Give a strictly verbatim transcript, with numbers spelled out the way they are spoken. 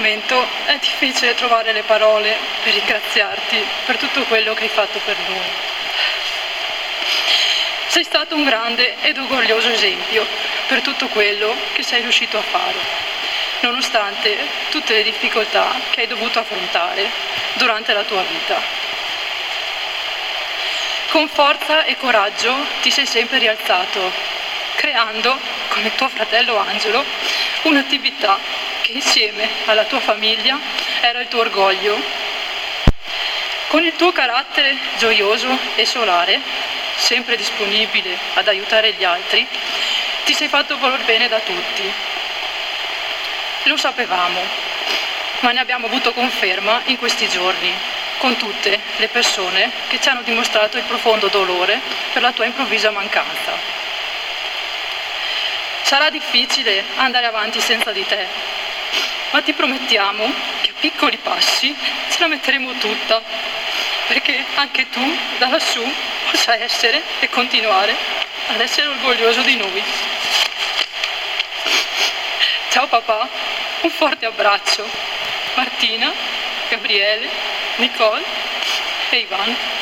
momento è difficile trovare le parole per ringraziarti per tutto quello che hai fatto per noi. Sei stato un grande ed orgoglioso esempio per tutto quello che sei riuscito a fare, nonostante tutte le difficoltà che hai dovuto affrontare durante la tua vita. Con forza e coraggio ti sei sempre rialzato, creando, come tuo fratello Angelo, un'attività che insieme alla tua famiglia era il tuo orgoglio. Con il tuo carattere gioioso e solare, sempre disponibile ad aiutare gli altri, ti sei fatto voler bene da tutti. Lo sapevamo, ma ne abbiamo avuto conferma in questi giorni, con tutte le persone che ci hanno dimostrato il profondo dolore per la tua improvvisa mancanza. Sarà difficile andare avanti senza di te, ma ti promettiamo che a piccoli passi ce la metteremo tutta, perché anche tu da lassù possa essere e continuare ad essere orgoglioso di noi. Ciao papà, un forte abbraccio. Martina, Gabriele, Nicole e Ivan.